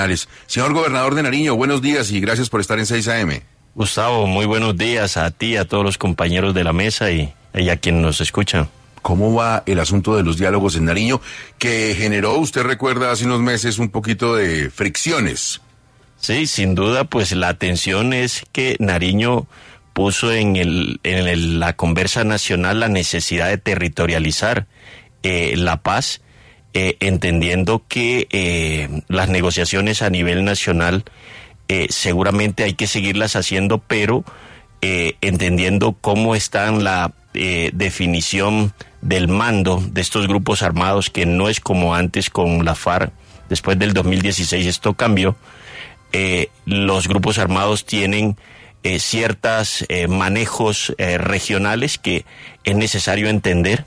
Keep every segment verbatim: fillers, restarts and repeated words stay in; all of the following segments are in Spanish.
Señor gobernador de Nariño, buenos días y gracias por estar en seis A M. Gustavo, muy buenos días a ti, a todos los compañeros de la mesa y, y a quien nos escucha. ¿Cómo va el asunto de los diálogos en Nariño que generó, usted recuerda, hace unos meses un poquito de fricciones? Sí, sin duda, pues la atención es que Nariño puso en, el, en el, la conversa nacional la necesidad de territorializar eh, la paz, eh, entendiendo que eh, las negociaciones a nivel nacional eh, seguramente hay que seguirlas haciendo, pero eh, entendiendo cómo está la eh, definición del mando de estos grupos armados, que no es como antes con la FARC. Después del dos mil dieciséis esto cambió. Eh, los grupos armados tienen eh, ciertos eh, manejos eh, regionales que es necesario entender,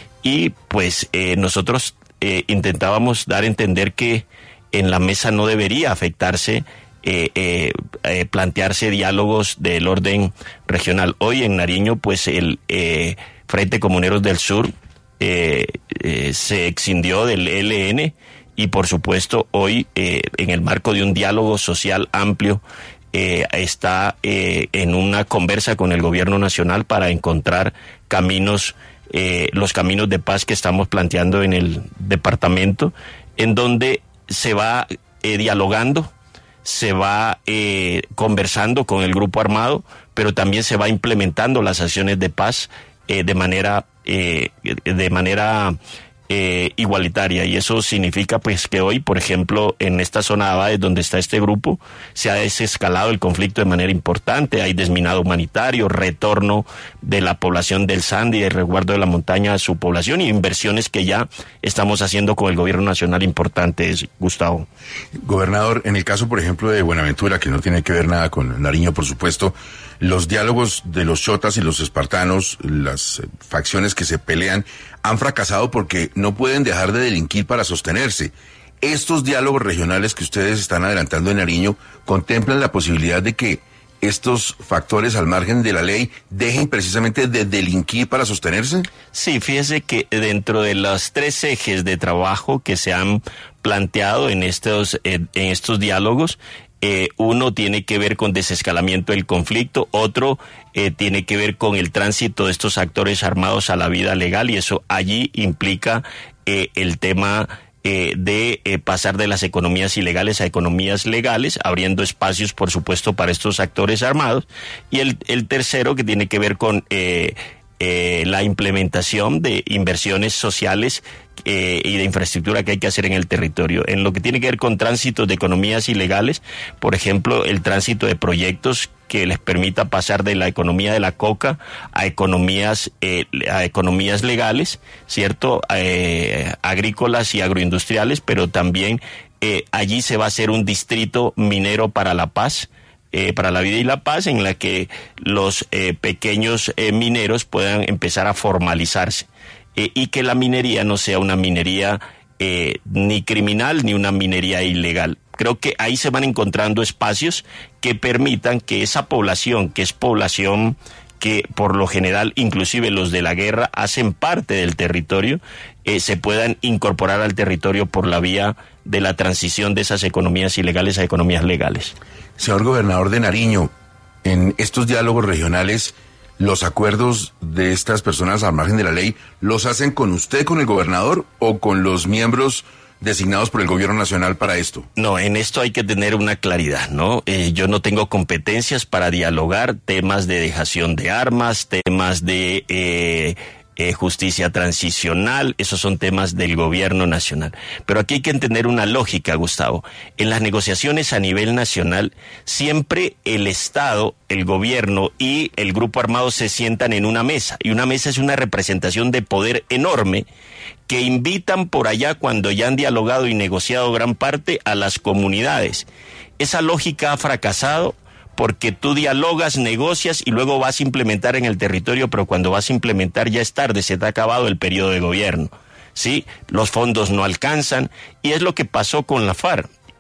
y pues eh, nosotros eh, intentábamos dar a entender que en la mesa no debería afectarse, eh, eh, eh, plantearse diálogos del orden regional. Hoy en Nariño, pues el eh, Frente Comuneros del Sur eh, eh, se escindió del E L N, y por supuesto hoy eh, en el marco de un diálogo social amplio eh, está eh, en una conversa con el gobierno nacional para encontrar caminos, eh, los caminos de paz que estamos planteando en el departamento, en donde se va eh, dialogando, se va eh, conversando con el grupo armado, pero también se va implementando las acciones de paz eh, de manera eh, de manera Eh, igualitaria, y eso significa pues que hoy, por ejemplo, en esta zona de Abades donde está este grupo, se ha desescalado el conflicto de manera importante. Hay desminado humanitario, retorno de la población del Sandy y el resguardo de la montaña a su población, y inversiones que ya estamos haciendo con el gobierno nacional importantes, Gustavo. Gobernador, en el caso, por ejemplo, de Buenaventura, que no tiene que ver nada con Nariño, por supuesto, los diálogos de los chotas y los espartanos, las eh, facciones que se pelean, han fracasado porque no pueden dejar de delinquir para sostenerse. Estos diálogos regionales que ustedes están adelantando en Nariño contemplan la posibilidad de que estos factores al margen de la ley dejen precisamente de delinquir para sostenerse. Sí, fíjese que dentro de los tres ejes de trabajo que se han planteado en estos, eh, en estos diálogos, Eh, uno tiene que ver con desescalamiento del conflicto, otro eh, tiene que ver con el tránsito de estos actores armados a la vida legal, y eso allí implica eh, el tema eh, de eh, pasar de las economías ilegales a economías legales, abriendo espacios, por supuesto, para estos actores armados, y el, el tercero, que tiene que ver con eh, eh, la implementación de inversiones sociales Eh, y de infraestructura que hay que hacer en el territorio. En lo que tiene que ver con tránsitos de economías ilegales, por ejemplo, el tránsito de proyectos que les permita pasar de la economía de la coca a economías eh, a economías legales, ¿cierto? Eh, agrícolas y agroindustriales, pero también eh, allí se va a hacer un distrito minero para la paz, Eh, para la vida y la paz, en la que los eh, pequeños eh, mineros puedan empezar a formalizarse. Eh, y que la minería no sea una minería eh, ni criminal ni una minería ilegal. Creo que ahí se van encontrando espacios que permitan que esa población, que es población que por lo general, inclusive los de la guerra, hacen parte del territorio, eh, se puedan incorporar al territorio por la vía de la transición de esas economías ilegales a economías legales. Señor gobernador de Nariño, en estos diálogos regionales, ¿los acuerdos de estas personas al margen de la ley los hacen con usted, con el gobernador, o con los miembros designados por el gobierno nacional para esto? No, en esto hay que tener una claridad, ¿no? Eh, yo no tengo competencias para dialogar temas de dejación de armas, temas de eh, eh, justicia transicional, esos son temas del gobierno nacional. Pero aquí hay que entender una lógica, Gustavo. En las negociaciones a nivel nacional, siempre el Estado, el gobierno y el grupo armado se sientan en una mesa, y una mesa es una representación de poder enorme que invitan por allá, cuando ya han dialogado y negociado gran parte, a las comunidades. Esa lógica ha fracasado porque tú dialogas, negocias y luego vas a implementar en el territorio, pero cuando vas a implementar ya es tarde, se te ha acabado el periodo de gobierno, ¿sí? Los fondos no alcanzan, y es lo que pasó con la FARC.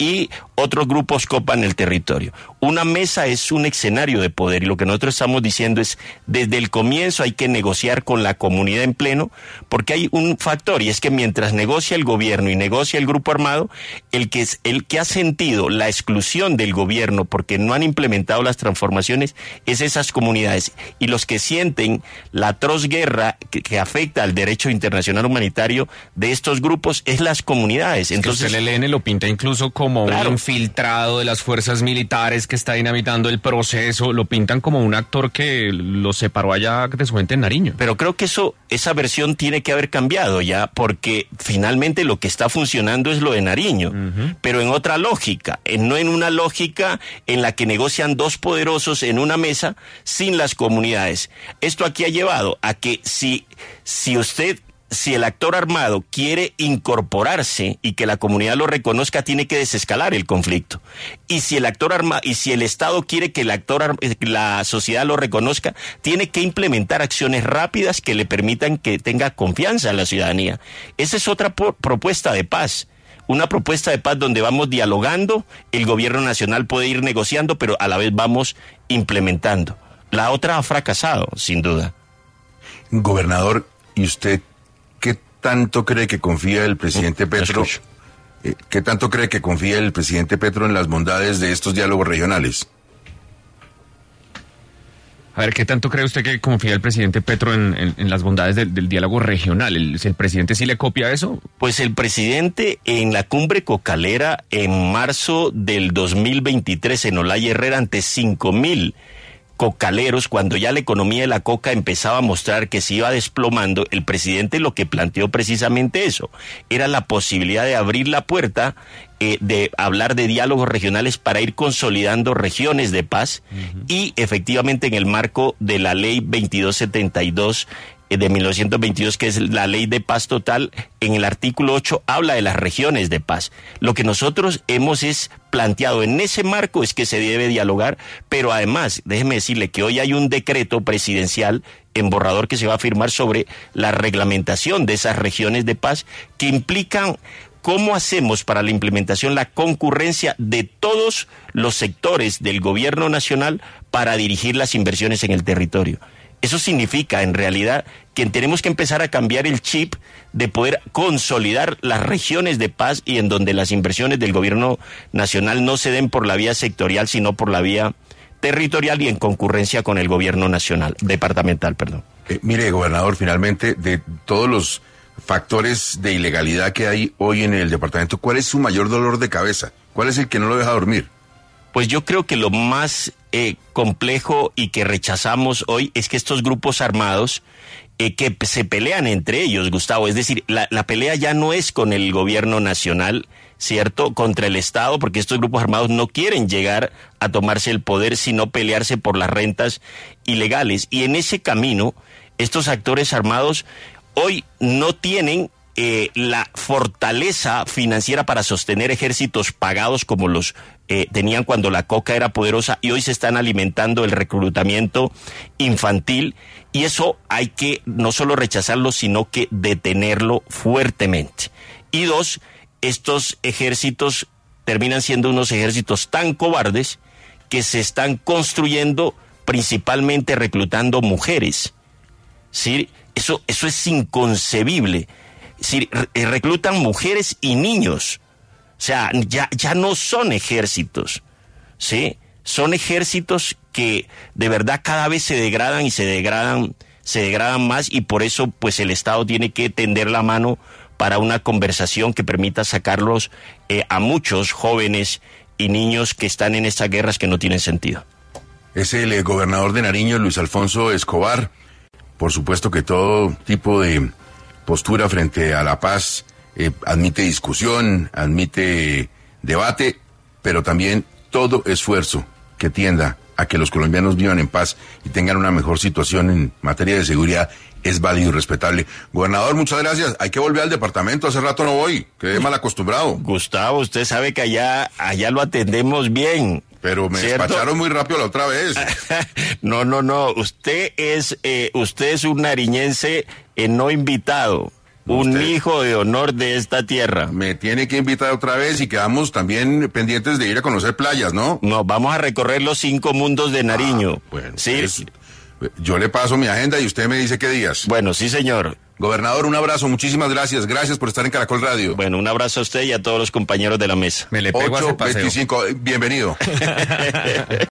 y otros grupos copan el territorio. Una mesa es un escenario de poder y lo que nosotros estamos diciendo es desde el comienzo hay que negociar con la comunidad en pleno porque hay un factor y es que mientras negocia el gobierno y negocia el grupo armado, el que, es, el que ha sentido la exclusión del gobierno porque no han implementado las transformaciones es esas comunidades y los que sienten la atroz guerra que, que afecta al derecho internacional humanitario de estos grupos es las comunidades. Entonces, es que usted el E L N lo pinta incluso como claro, un infiltrado de las fuerzas militares que está dinamitando el proceso, lo pintan como un actor que lo separó allá de su gente en Nariño. Pero creo que eso, esa versión tiene que haber cambiado ya, porque finalmente lo que está funcionando es lo de Nariño, uh-huh. pero en otra lógica, no en una lógica en la que negocian dos poderosos en una mesa sin las comunidades. Esto aquí ha llevado a que si, si usted... Si el actor armado quiere incorporarse y que la comunidad lo reconozca, tiene que desescalar el conflicto. Y si el actor armado, y si el Estado quiere que el actor, la sociedad lo reconozca, tiene que implementar acciones rápidas que le permitan que tenga confianza en la ciudadanía. Esa es otra por, propuesta de paz. Una propuesta de paz donde vamos dialogando, el gobierno nacional puede ir negociando, pero a la vez vamos implementando. La otra ha fracasado, sin duda. Gobernador, ¿y usted qué tanto cree que confía el presidente Petro? Eh, ¿Qué tanto cree que confía el presidente Petro en las bondades de estos diálogos regionales? A ver, ¿qué tanto cree usted que confía el presidente Petro en, en, en las bondades del, del diálogo regional? ¿El, ¿El presidente sí le copia eso? Pues el presidente en la cumbre cocalera en marzo del dos mil veintitrés en Olaya Herrera ante cinco mil cocaleros, cuando ya la economía de la coca empezaba a mostrar que se iba desplomando, el presidente lo que planteó precisamente eso, era la posibilidad de abrir la puerta, eh, de hablar de diálogos regionales para ir consolidando regiones de paz, uh-huh. y efectivamente en el marco de la ley veintidós setenta y dos de mil novecientos veintidós, que es la ley de paz total, en el artículo ocho habla de las regiones de paz. Lo que nosotros hemos es planteado en ese marco es que se debe dialogar, pero además, déjeme decirle que hoy hay un decreto presidencial en borrador que se va a firmar sobre la reglamentación de esas regiones de paz que implican cómo hacemos para la implementación la concurrencia de todos los sectores del gobierno nacional para dirigir las inversiones en el territorio. Eso significa, en realidad, que tenemos que empezar a cambiar el chip de poder consolidar las regiones de paz y en donde las inversiones del gobierno nacional no se den por la vía sectorial, sino por la vía territorial y en concurrencia con el gobierno nacional, departamental, perdón. Eh, mire, gobernador, finalmente, de todos los factores de ilegalidad que hay hoy en el departamento, ¿cuál es su mayor dolor de cabeza? ¿Cuál es el que no lo deja dormir? Pues yo creo que lo más eh, complejo y que rechazamos hoy es que estos grupos armados eh, que se pelean entre ellos, Gustavo, es decir, la, la pelea ya no es con el gobierno nacional, ¿cierto?, contra el Estado, porque estos grupos armados no quieren llegar a tomarse el poder, sino pelearse por las rentas ilegales. Y en ese camino, estos actores armados hoy no tienen Eh, la fortaleza financiera para sostener ejércitos pagados como los eh, tenían cuando la coca era poderosa, y hoy se están alimentando el reclutamiento infantil, y eso hay que no solo rechazarlo, sino que detenerlo fuertemente. Y dos, estos ejércitos terminan siendo unos ejércitos tan cobardes que se están construyendo principalmente reclutando mujeres, ¿sí? Eso, eso es inconcebible. Si reclutan mujeres y niños, o sea, ya, ya no son ejércitos, ¿sí? Son ejércitos que de verdad cada vez se degradan y se degradan, se degradan más, y por eso pues el Estado tiene que tender la mano para una conversación que permita sacarlos eh, a muchos jóvenes y niños que están en estas guerras que no tienen sentido. Es el eh, gobernador de Nariño, Luis Alfonso Escobar. Por supuesto que todo tipo de postura frente a la paz eh, admite discusión, admite debate, pero también todo esfuerzo que tienda a que los colombianos vivan en paz y tengan una mejor situación en materia de seguridad es válido y respetable. Gobernador, muchas gracias. Hay que volver al departamento, hace rato no voy, quedé mal acostumbrado. Gustavo, usted sabe que allá, allá lo atendemos bien. Pero me ¿cierto? Despacharon muy rápido la otra vez. No, no, no. Usted es, eh, usted es un nariñense eh, no invitado. un Usted hijo de honor de esta tierra. me tiene que invitar otra vez y quedamos también pendientes de ir a conocer playas, ¿no? No, vamos a recorrer los cinco mundos de Nariño. Ah, bueno, sí. pues, yo le paso mi agenda y usted me dice qué días. Bueno, sí, señor. Gobernador, un abrazo, muchísimas gracias. Gracias por estar en Caracol Radio. Bueno, un abrazo a usted y a todos los compañeros de la mesa. Me le pego a ese ocho paseo. veinticinco, bienvenido.